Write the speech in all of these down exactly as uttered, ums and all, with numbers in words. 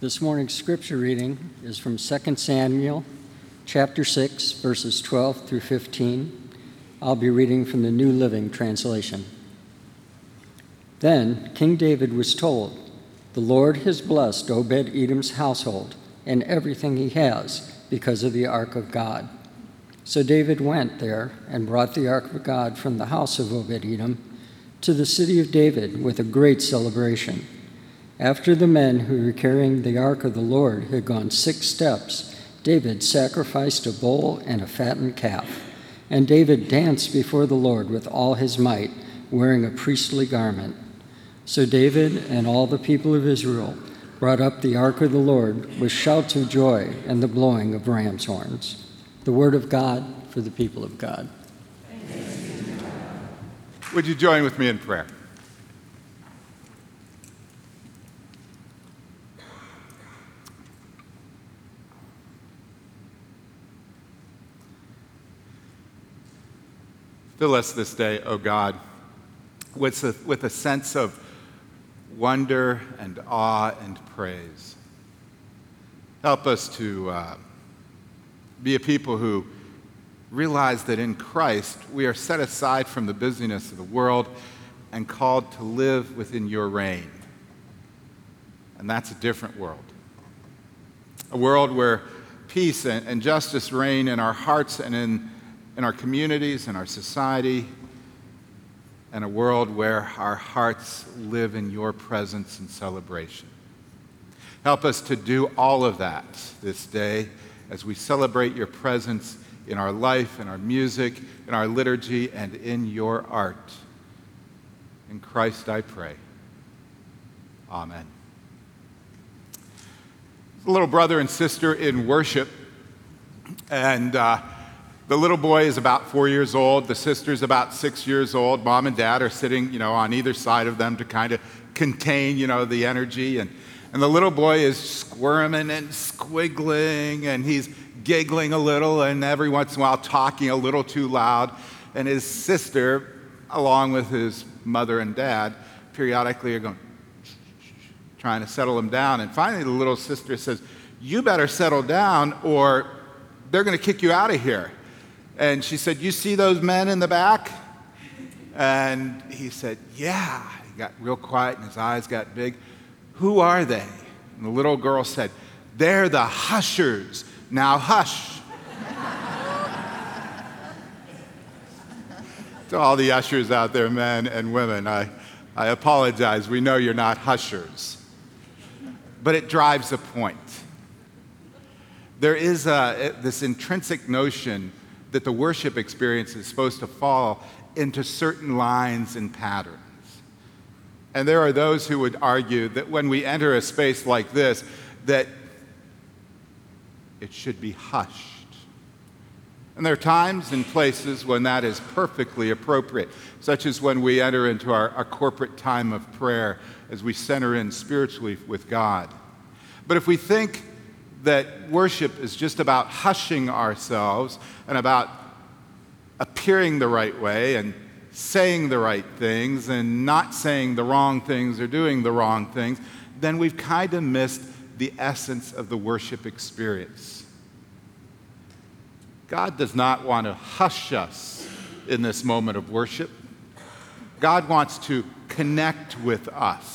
This morning's scripture reading is from Second Samuel chapter six, verses twelve through fifteen. I'll be reading from the New Living Translation. Then King David was told, "The Lord has blessed Obed-Edom's household and everything he has because of the ark of God." So David went there and brought the ark of God from the house of Obed-Edom to the city of David with a great celebration. After the men who were carrying the ark of the Lord had gone six steps, David sacrificed a bull and a fattened calf. And David danced before the Lord with all his might, wearing a priestly garment. So David and all the people of Israel brought up the ark of the Lord with shouts of joy and the blowing of ram's horns. The word of God for the people of God. Would you join with me in prayer? Fill us this day, O God, with a, with a sense of wonder and awe and praise. Help us to uh, be a people who realize that in Christ we are set aside from the busyness of the world and called to live within your reign. And that's a different world. A world where peace and, and justice reign in our hearts and in in our communities, in our society, and a world where our hearts live in your presence and celebration. Help us to do all of that this day as we celebrate your presence in our life, in our music, in our liturgy, and in your art. In Christ I pray. Amen. A little brother and sister in worship, and uh, the little boy is about four years old. The sister's about six years old. Mom and dad are sitting, you know, on either side of them to kind of contain, you know, the energy. And, and the little boy is squirming and squiggling, and he's giggling a little, and every once in a while talking a little too loud. And his sister, along with his mother and dad, periodically are going, trying to settle him down. And finally, the little sister says, "You better settle down, or they're going to kick you out of here." And she said, "You see those men in the back?" And he said, "Yeah." He got real quiet and his eyes got big. "Who are they?" And the little girl said, "They're the hushers. Now hush." To all the ushers out there, men and women, I, I apologize. We know you're not hushers. But it drives a point. There is a, this intrinsic notion that the worship experience is supposed to fall into certain lines and patterns. And there are those who would argue that when we enter a space like this, that it should be hushed. And there are times and places when that is perfectly appropriate, such as when we enter into our, our corporate time of prayer as we center in spiritually with God. But if we think that worship is just about hushing ourselves and about appearing the right way and saying the right things and not saying the wrong things or doing the wrong things, then we've kind of missed the essence of the worship experience. God does not want to hush us in this moment of worship. God wants to connect with us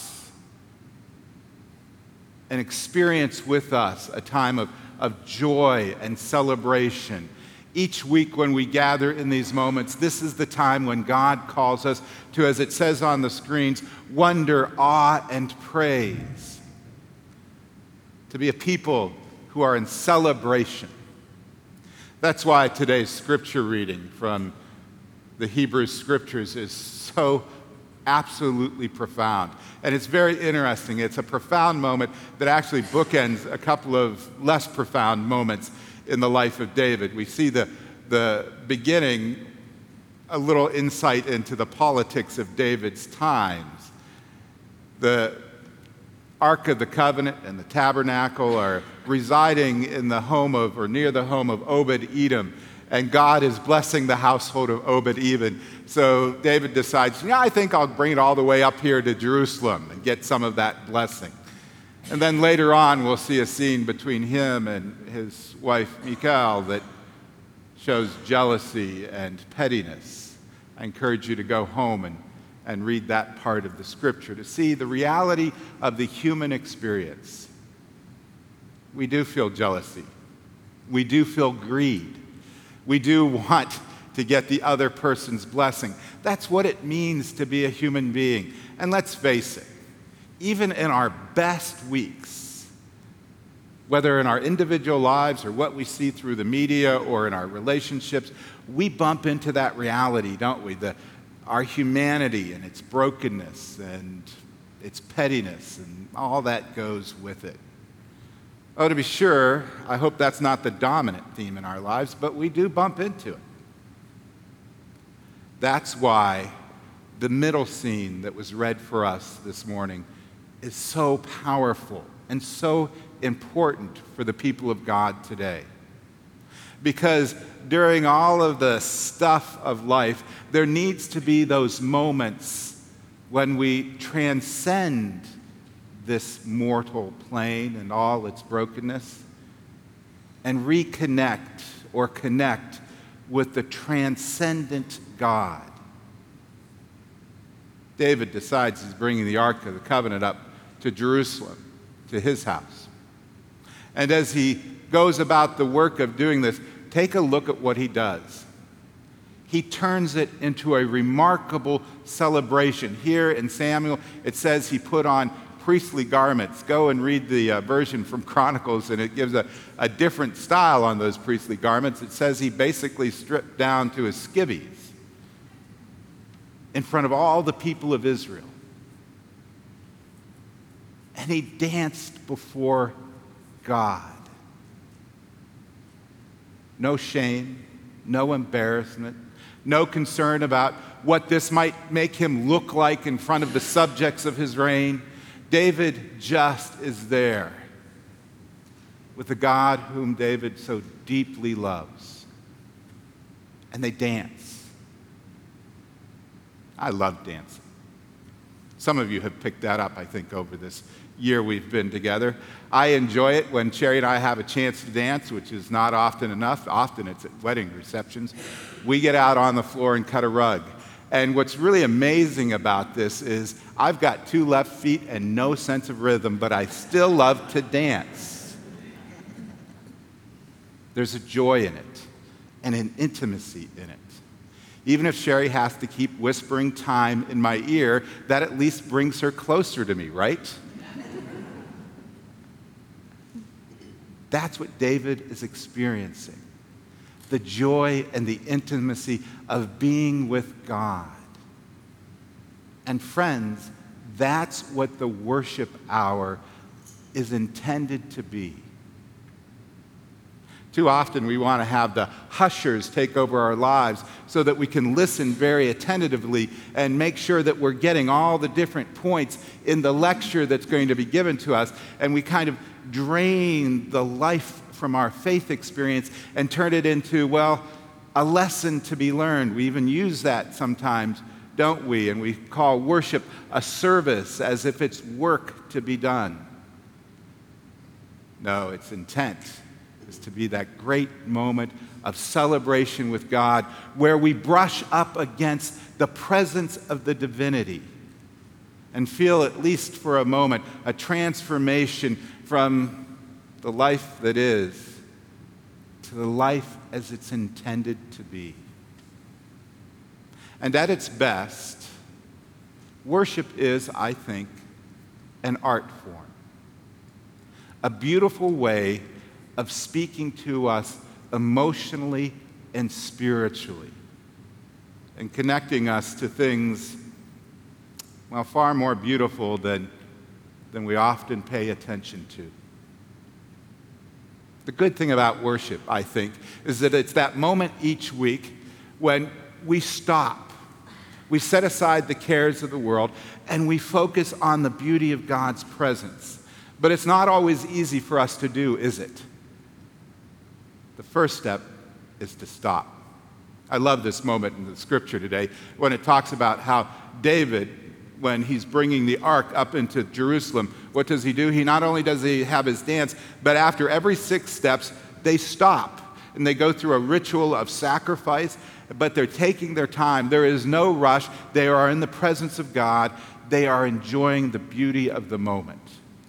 and experience with us a time of, of joy and celebration. Each week when we gather in these moments, this is the time when God calls us to, as it says on the screens, wonder, awe, and praise. To be a people who are in celebration. That's why today's scripture reading from the Hebrew Scriptures is so absolutely profound. And it's very interesting. It's a profound moment that actually bookends a couple of less profound moments in the life of David. We see the, the beginning, a little insight into the politics of David's times. The Ark of the Covenant and the tabernacle are residing in the home of, or near the home of Obed-Edom, and God is blessing the household of Obed-Edom. So David decides, yeah, I think I'll bring it all the way up here to Jerusalem and get some of that blessing. And then later on, we'll see a scene between him and his wife, Michal, that shows jealousy and pettiness. I encourage you to go home and, and read that part of the scripture to see the reality of the human experience. We do feel jealousy. We do feel greed. We do want to get the other person's blessing. That's what it means to be a human being. And let's face it, even in our best weeks, whether in our individual lives or what we see through the media or in our relationships, we bump into that reality, don't we? The, our humanity and its brokenness and its pettiness and all that goes with it. Oh, to be sure, I hope that's not the dominant theme in our lives, but we do bump into it. That's why the middle scene that was read for us this morning is so powerful and so important for the people of God today. Because during all of the stuff of life, there needs to be those moments when we transcend this mortal plane and all its brokenness and reconnect or connect with the transcendent God. David decides he's bringing the Ark of the Covenant up to Jerusalem, to his house. And as he goes about the work of doing this, take a look at what he does. He turns it into a remarkable celebration. Here in Samuel, it says he put on priestly garments. Go and read the uh, version from Chronicles, and it gives a, a different style on those priestly garments. It says he basically stripped down to his skivvies in front of all the people of Israel. And he danced before God. No shame, no embarrassment, no concern about what this might make him look like in front of the subjects of his reign. David just is there with the God whom David so deeply loves. And they dance. I love dancing. Some of you have picked that up, I think, over this year we've been together. I enjoy it when Sherry and I have a chance to dance, which is not often enough. Often it's at wedding receptions. We get out on the floor and cut a rug. And what's really amazing about this is I've got two left feet and no sense of rhythm, but I still love to dance. There's a joy in it and an intimacy in it. Even if Sherry has to keep whispering time in my ear, that at least brings her closer to me, right? That's what David is experiencing. The joy and the intimacy of being with God. And friends, that's what the worship hour is intended to be. Too often we want to have the hushers take over our lives so that we can listen very attentively and make sure that we're getting all the different points in the lecture that's going to be given to us, and we kind of drain the life from our faith experience and turn it into, well, a lesson to be learned. We even use that sometimes, don't we? And we call worship a service as if it's work to be done. No, its intent is to be that great moment of celebration with God where we brush up against the presence of the divinity and feel, at least for a moment, a transformation from the life that is to the life as it's intended to be. And at its best, worship is, I think, an art form, a beautiful way of speaking to us emotionally and spiritually, and connecting us to things, well, far more beautiful than, than we often pay attention to. The good thing about worship, I think, is that it's that moment each week when we stop, we set aside the cares of the world, and we focus on the beauty of God's presence. But it's not always easy for us to do, is it? The first step is to stop. I love this moment in the scripture today when it talks about how David when he's bringing the ark up into Jerusalem, what does he do? He not only does he have his dance, but after every six steps, they stop and they go through a ritual of sacrifice, but they're taking their time. There is no rush. They are in the presence of God. They are enjoying the beauty of the moment.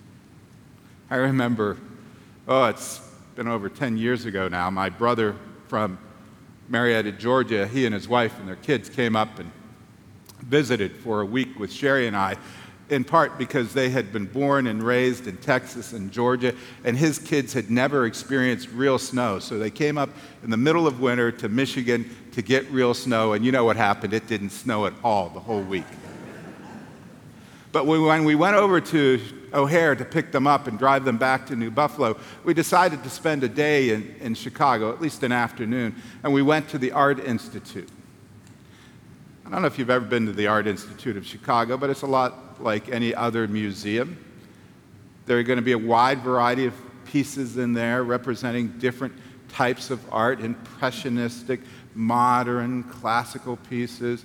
I remember, oh, it's been over ten years ago now, my brother from Marietta, Georgia, he and his wife and their kids came up and visited for a week with Sherry and I, in part because they had been born and raised in Texas and Georgia, and his kids had never experienced real snow. So they came up in the middle of winter to Michigan to get real snow, and you know what happened. It didn't snow at all the whole week. But when we went over to O'Hare to pick them up and drive them back to New Buffalo, we decided to spend a day in, in Chicago, at least an afternoon, and we went to the Art Institute. I don't know if you've ever been to the Art Institute of Chicago, but it's a lot like any other museum. There are going to be a wide variety of pieces in there representing different types of art, impressionistic, modern, classical pieces.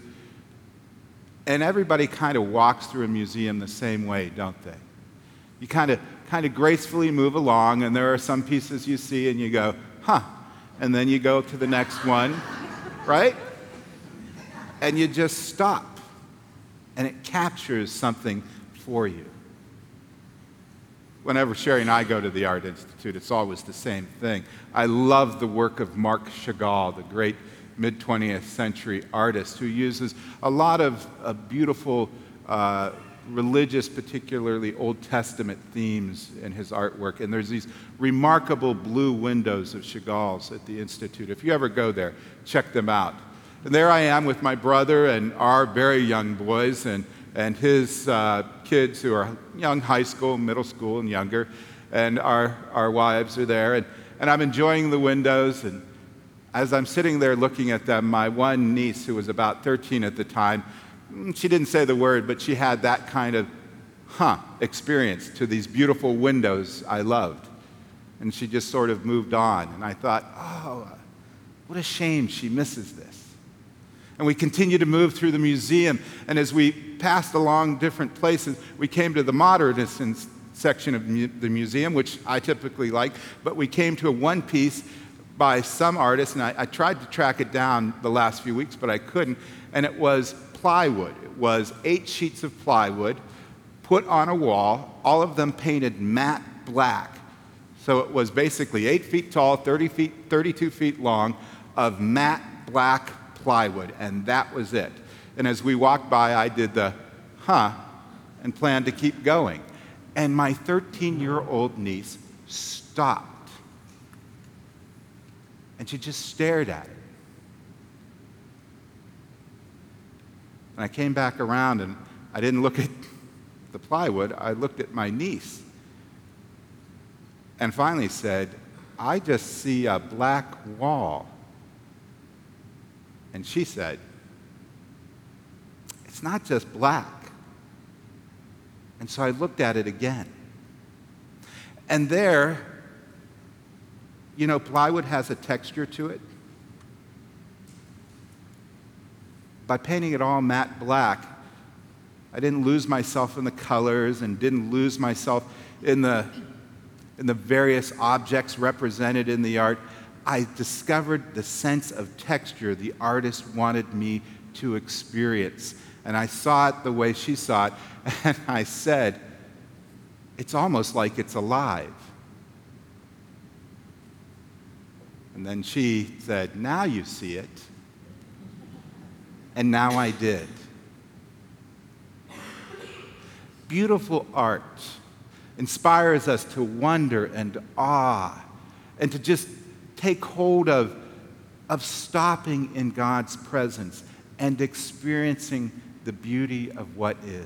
And everybody kind of walks through a museum the same way, don't they? You kind of kind of gracefully move along, and there are some pieces you see and you go, huh, and then you go to the next one, right? And you just stop, and it captures something for you. Whenever Sherry and I go to the Art Institute, it's always the same thing. I love the work of Marc Chagall, the great mid-twentieth century artist who uses a lot of uh, beautiful uh, religious, particularly Old Testament themes in his artwork. And there's these remarkable blue windows of Chagall's at the Institute. If you ever go there, check them out. And there I am with my brother and our very young boys and, and his uh, kids who are young, high school, middle school, and younger. And our, our wives are there. And, and I'm enjoying the windows. And as I'm sitting there looking at them, my one niece, who was about thirteen at the time, she didn't say the word, but she had that kind of, huh, experience to these beautiful windows I loved. And she just sort of moved on. And I thought, oh, what a shame she misses this. And we continued to move through the museum. And as we passed along different places, we came to the modernist section of mu- the museum, which I typically like. But we came to a one piece by some artist, and I, I tried to track it down the last few weeks, but I couldn't. And it was plywood. It was eight sheets of plywood put on a wall, all of them painted matte black. So it was basically eight feet tall, thirty feet, thirty-two feet long of matte black plywood, and that was it. And as we walked by, I did the huh and planned to keep going. And my thirteen-year-old niece stopped, and she just stared at it. And I came back around, and I didn't look at the plywood, I looked at my niece, and finally said, I just see a black wall. And she said, it's not just black. And so I looked at it again. And there, you know, plywood has a texture to it. By painting it all matte black, I didn't lose myself in the colors and didn't lose myself in the, in the various objects represented in the art. I discovered the sense of texture the artist wanted me to experience. And I saw it the way she saw it, and I said, it's almost like it's alive. And then she said, now you see it. And now I did. Beautiful art inspires us to wonder and awe and to just take hold of, of stopping in God's presence and experiencing the beauty of what is.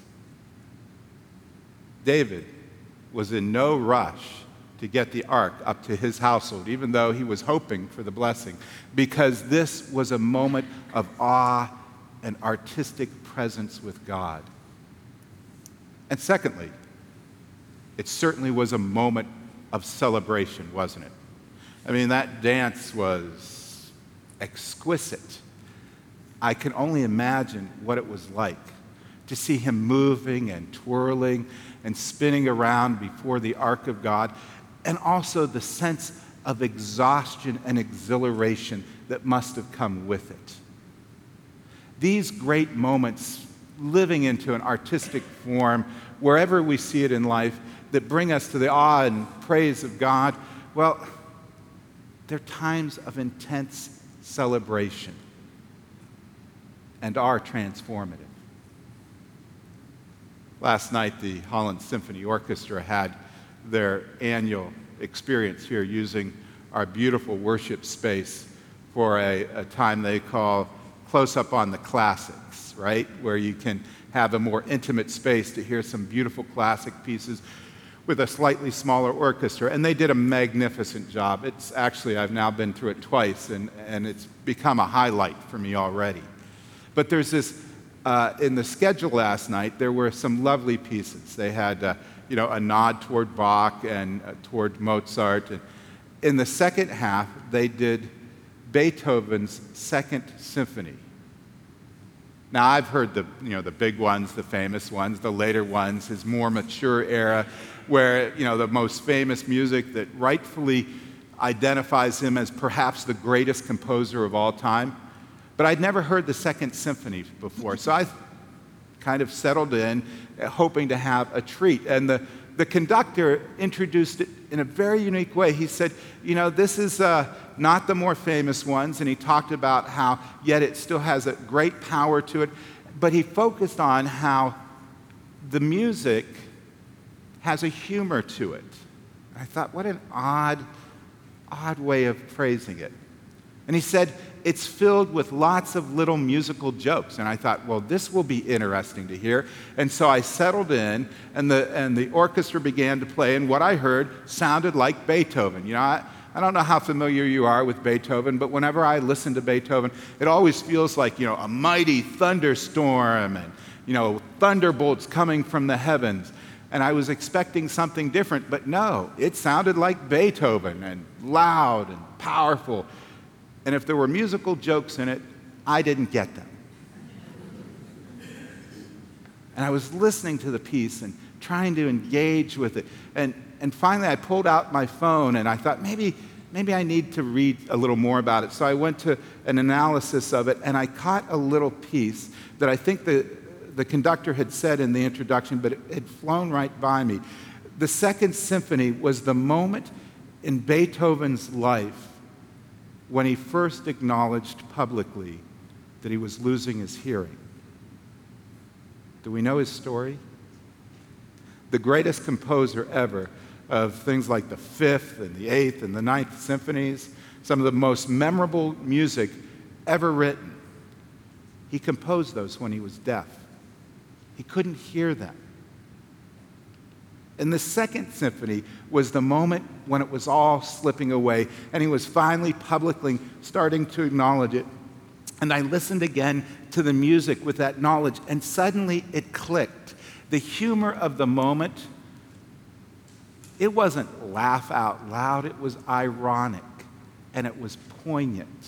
David was in no rush to get the ark up to his household, even though he was hoping for the blessing, because this was a moment of awe and artistic presence with God. And secondly, it certainly was a moment of celebration, wasn't it? I mean, that dance was exquisite. I can only imagine what it was like to see him moving and twirling and spinning around before the ark of God, and also the sense of exhaustion and exhilaration that must have come with it. These great moments, living into an artistic form, wherever we see it in life, that bring us to the awe and praise of God, well, they're times of intense celebration and are transformative. Last night, the Holland Symphony Orchestra had their annual experience here using our beautiful worship space for a, a time they call Close Up on the Classics, right? Where you can have a more intimate space to hear some beautiful classic pieces with a slightly smaller orchestra. And they did a magnificent job. It's actually, I've now been through it twice, and, and it's become a highlight for me already. But there's this, uh, in the schedule last night, there were some lovely pieces. They had, uh, you know, a nod toward Bach and uh, toward Mozart. And in the second half, they did Beethoven's Second Symphony. Now, I've heard the, you know, the big ones, the famous ones, the later ones, his more mature era, where, you know, the most famous music that rightfully identifies him as perhaps the greatest composer of all time. But I'd never heard the Second Symphony before, so I kind of settled in, hoping to have a treat. And the, the conductor introduced it in a very unique way. He said, you know, this is uh, not the more famous ones, and he talked about how, yet it still has a great power to it, but he focused on how the music has a humor to it. And I thought, what an odd, odd way of phrasing it. And he said, it's filled with lots of little musical jokes. And I thought, well, this will be interesting to hear. And so I settled in, and the, and the orchestra began to play, and what I heard sounded like Beethoven. You know, I, I don't know how familiar you are with Beethoven, but whenever I listen to Beethoven, it always feels like, you know, a mighty thunderstorm and, you know, thunderbolts coming from the heavens. And I was expecting something different, but no, it sounded like Beethoven, and loud and powerful. And if there were musical jokes in it, I didn't get them. And I was listening to the piece and trying to engage with it. And, and finally, I pulled out my phone, and I thought, maybe, maybe I need to read a little more about it. So I went to an analysis of it, and I caught a little piece that I think the, the conductor had said in the introduction, but it had flown right by me. The Second Symphony was the moment in Beethoven's life when he first acknowledged publicly that he was losing his hearing. Do we know his story? The greatest composer ever of things like the Fifth and the Eighth and the Ninth Symphonies, some of the most memorable music ever written, he composed those when he was deaf. He couldn't hear them. And the Second Symphony was the moment when it was all slipping away, and he was finally publicly starting to acknowledge it. And I listened again to the music with that knowledge, and suddenly it clicked. The humor of the moment, it wasn't laugh out loud, it was ironic, and it was poignant.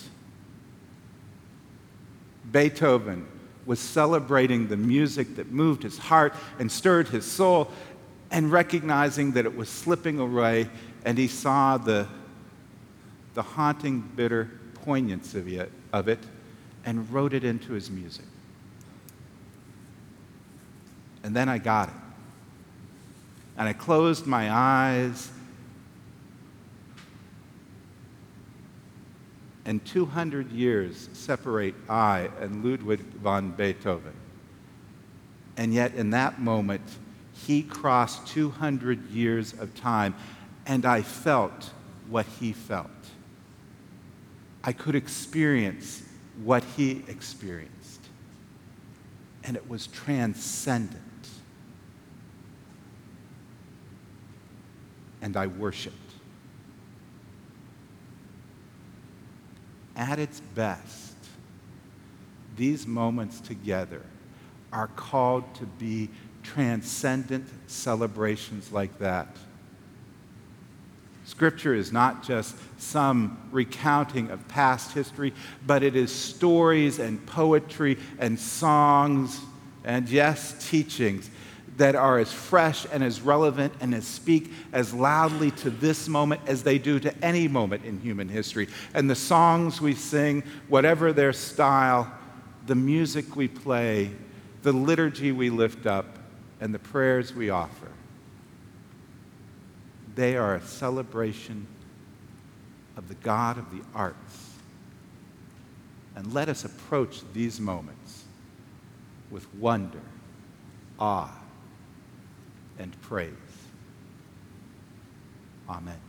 Beethoven was celebrating the music that moved his heart and stirred his soul, and recognizing that it was slipping away, and he saw the, the haunting, bitter poignancy of it, of it, and wrote it into his music. And then I got it. And I closed my eyes, and two hundred years separate I and Ludwig van Beethoven. And yet in that moment, he crossed two hundred years of time, and I felt what he felt. I could experience what he experienced, and it was transcendent. And I worshiped. At its best, these moments together are called to be transcendent celebrations like that. Scripture is not just some recounting of past history, but it is stories and poetry and songs and yes, teachings that are as fresh and as relevant and as speak as loudly to this moment as they do to any moment in human history. And the songs we sing, whatever their style, the music we play, the liturgy we lift up, and the prayers we offer, they are a celebration of the God of the arts. And let us approach these moments with wonder, awe, and praise. Amen.